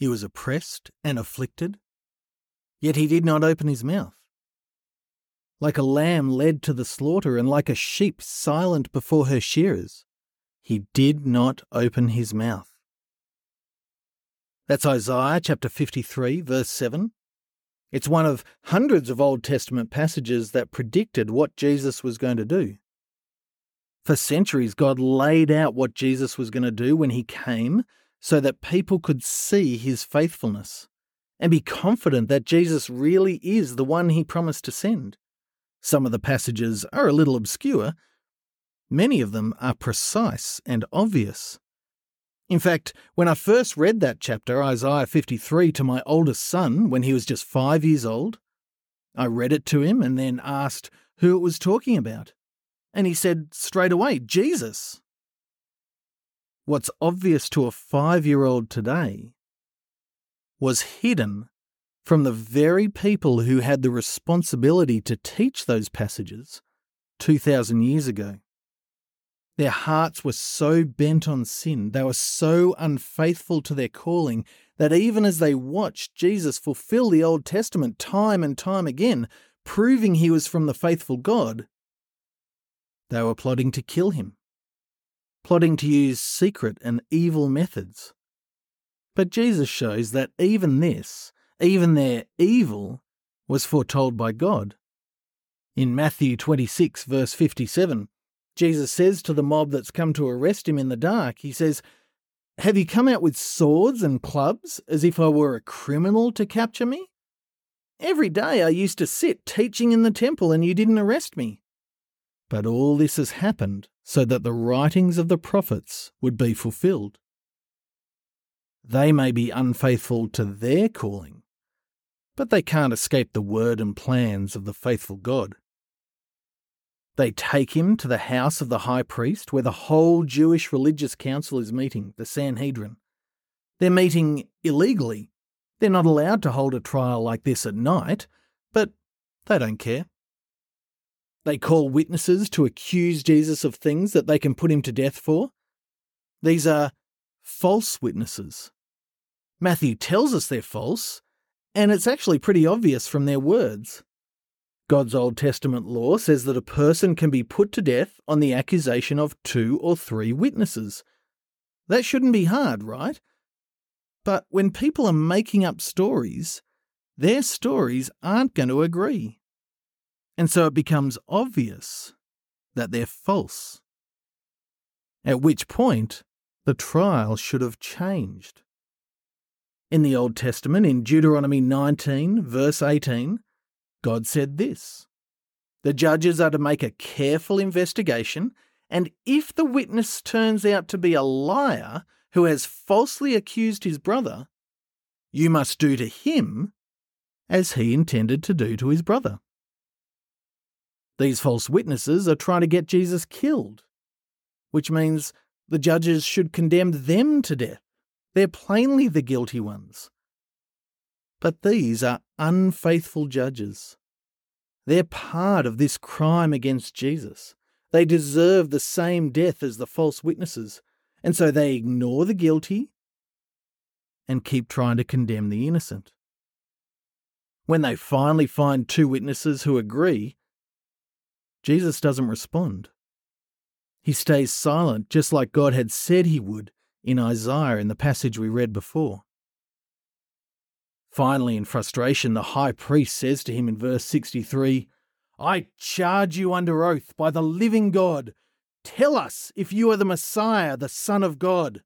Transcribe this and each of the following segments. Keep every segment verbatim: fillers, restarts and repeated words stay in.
He was oppressed and afflicted, yet he did not open his mouth. Like a lamb led to the slaughter, and like a sheep silent before her shearers, he did not open his mouth. That's Isaiah chapter fifty-three, verse seven. It's one of hundreds of Old Testament passages that predicted what Jesus was going to do. For centuries, God laid out what Jesus was going to do when he came so that people could see his faithfulness and be confident that Jesus really is the one he promised to send. Some of the passages are a little obscure. Many of them are precise and obvious. In fact, when I first read that chapter, Isaiah fifty-three, to my oldest son when he was just five years old, I read it to him and then asked who it was talking about. And he said straight away, Jesus. What's obvious to a five-year-old today was hidden from the very people who had the responsibility to teach those passages two thousand years ago. Their hearts were so bent on sin, they were so unfaithful to their calling, that even as they watched Jesus fulfill the Old Testament time and time again, proving he was from the faithful God, they were plotting to kill him, plotting to use secret and evil methods. But Jesus shows that even this, even their evil, was foretold by God. In Matthew twenty-six, verse fifty-seven, Jesus says to the mob that's come to arrest him in the dark, he says, "Have you come out with swords and clubs as if I were a criminal to capture me? Every day I used to sit teaching in the temple and you didn't arrest me. But all this has happened so that the writings of the prophets would be fulfilled." They may be unfaithful to their calling, but they can't escape the word and plans of the faithful God. They take him to the house of the high priest, where the whole Jewish religious council is meeting, the Sanhedrin. They're meeting illegally. They're not allowed to hold a trial like this at night, but they don't care. They call witnesses to accuse Jesus of things that they can put him to death for. These are false witnesses. Matthew tells us they're false, and it's actually pretty obvious from their words. God's Old Testament law says that a person can be put to death on the accusation of two or three witnesses. That shouldn't be hard, right? But when people are making up stories, their stories aren't going to agree. And so it becomes obvious that they're false. At which point, the trial should have changed. In the Old Testament, in Deuteronomy nineteen, verse eighteen, God said this: "The judges are to make a careful investigation, and if the witness turns out to be a liar who has falsely accused his brother, you must do to him as he intended to do to his brother." These false witnesses are trying to get Jesus killed, which means the judges should condemn them to death. They're plainly the guilty ones. But these are unfaithful judges. They're part of this crime against Jesus. They deserve the same death as the false witnesses, and so they ignore the guilty and keep trying to condemn the innocent. When they finally find two witnesses who agree, Jesus doesn't respond. He stays silent, just like God had said he would in Isaiah in the passage we read before. Finally, in frustration, the high priest says to him in verse sixty-three, "I charge you under oath by the living God, tell us if you are the Messiah, the Son of God."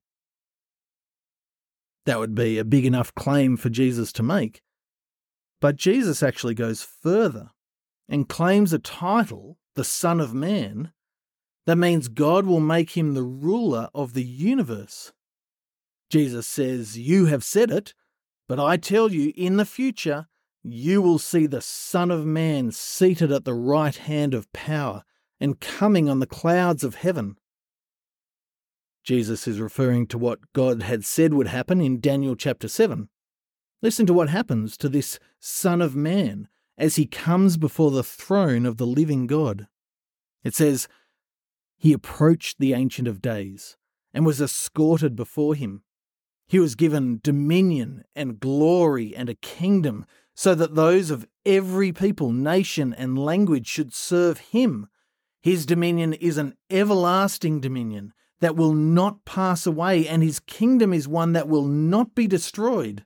That would be a big enough claim for Jesus to make. But Jesus actually goes further and claims a title, the Son of Man, that means God will make him the ruler of the universe. Jesus says, "You have said it, but I tell you, in the future, you will see the Son of Man seated at the right hand of power and coming on the clouds of heaven." Jesus is referring to what God had said would happen in Daniel chapter seven. Listen to what happens to this Son of Man as he comes before the throne of the living God. It says, "He approached the Ancient of Days and was escorted before him. He was given dominion and glory and a kingdom so that those of every people, nation and language should serve him. His dominion is an everlasting dominion that will not pass away, and his kingdom is one that will not be destroyed.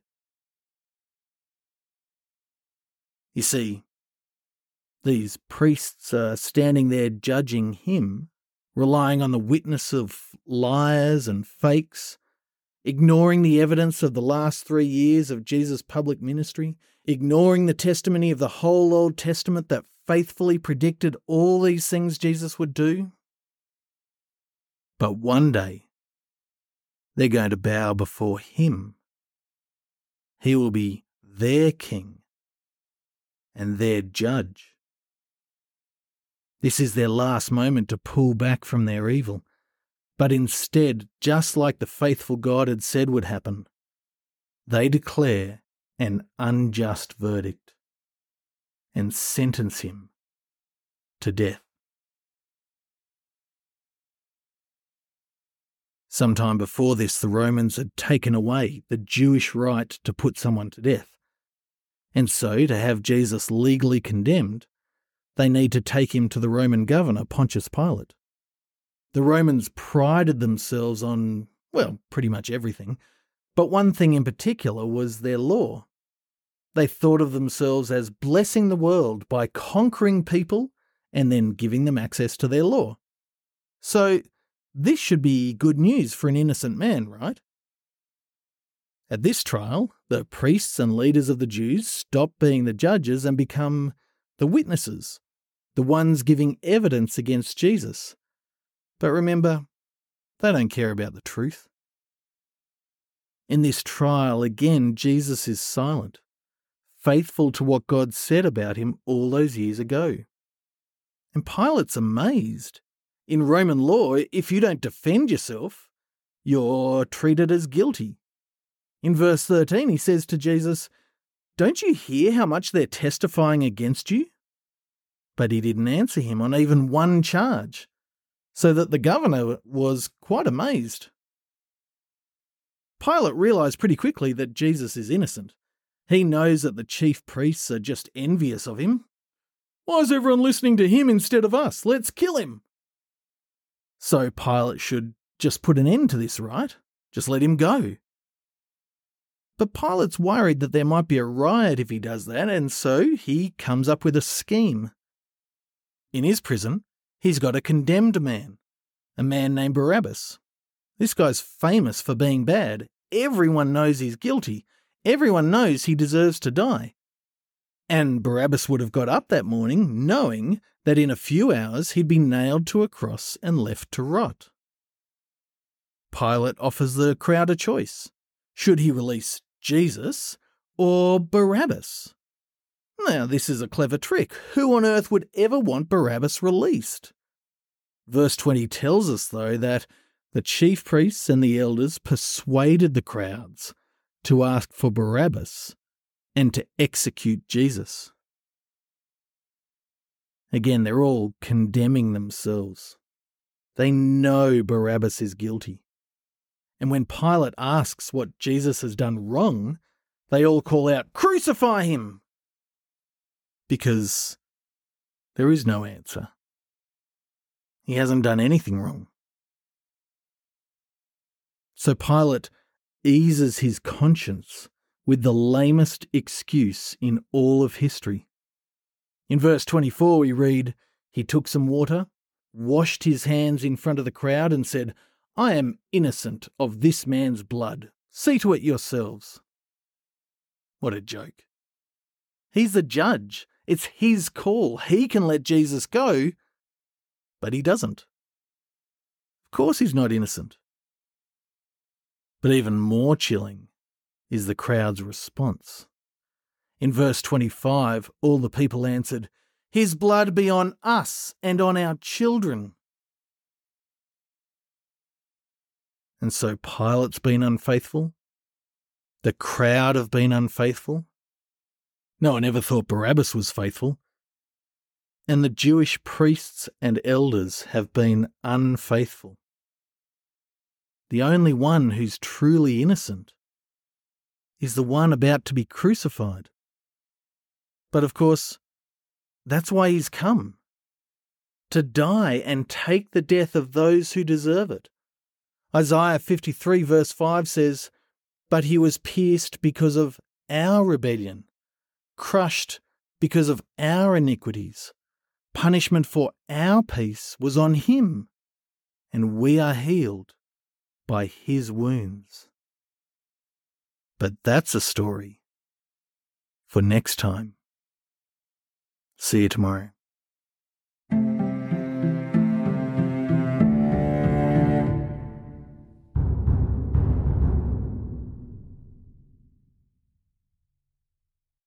You see, these priests are standing there judging him, relying on the witness of liars and fakes, ignoring the evidence of the last three years of Jesus' public ministry, ignoring the testimony of the whole Old Testament that faithfully predicted all these things Jesus would do. But one day, they're going to bow before him. He will be their king and their judge. This is their last moment to pull back from their evil. But instead, just like the faithful God had said would happen, they declare an unjust verdict and sentence him to death. Sometime before this, the Romans had taken away the Jewish right to put someone to death. And so, to have Jesus legally condemned, they need to take him to the Roman governor, Pontius Pilate. The Romans prided themselves on, well, pretty much everything, but one thing in particular was their law. They thought of themselves as blessing the world by conquering people and then giving them access to their law. So, this should be good news for an innocent man, right? At this trial, the priests and leaders of the Jews stop being the judges and become the witnesses, the ones giving evidence against Jesus. But remember, they don't care about the truth. In this trial, again, Jesus is silent, faithful to what God said about him all those years ago. And Pilate's amazed. In Roman law, if you don't defend yourself, you're treated as guilty. In verse thirteen, he says to Jesus, "Don't you hear how much they're testifying against you?" But he didn't answer him on even one charge, so that the governor was quite amazed. Pilate realised pretty quickly that Jesus is innocent. He knows that the chief priests are just envious of him. Why is everyone listening to him instead of us? Let's kill him. So Pilate should just put an end to this, right? Just let him go. But Pilate's worried that there might be a riot if he does that, and so he comes up with a scheme. In his prison, he's got a condemned man, a man named Barabbas. This guy's famous for being bad. Everyone knows he's guilty. Everyone knows he deserves to die. And Barabbas would have got up that morning knowing that in a few hours he'd be nailed to a cross and left to rot. Pilate offers the crowd a choice. Should he release Jesus or Barabbas? Now, this is a clever trick. Who on earth would ever want Barabbas released? Verse twenty tells us, though, that the chief priests and the elders persuaded the crowds to ask for Barabbas and to execute Jesus. Again, they're all condemning themselves. They know Barabbas is guilty. And when Pilate asks what Jesus has done wrong, they all call out, "Crucify him!" Because there is no answer. He hasn't done anything wrong. So Pilate eases his conscience with the lamest excuse in all of history. In verse twenty-four we read, "He took some water, washed his hands in front of the crowd and said, 'I am innocent of this man's blood. See to it yourselves.'" What a joke. He's the judge. It's his call. He can let Jesus go, but he doesn't. Of course he's not innocent. But even more chilling is the crowd's response. In verse twenty-five, all the people answered, "His blood be on us and on our children." And so Pilate's been unfaithful. The crowd have been unfaithful. No one ever thought Barabbas was faithful. And the Jewish priests and elders have been unfaithful. the only one who's truly innocent, is the one about to be crucified. But of course, that's why he's come, to die and take the death of those who deserve it. Isaiah fifty-three verse five says, "But he was pierced because of our rebellion, crushed because of our iniquities. Punishment for our peace was on him, and we are healed by his wounds." But that's a story for next time. See you tomorrow.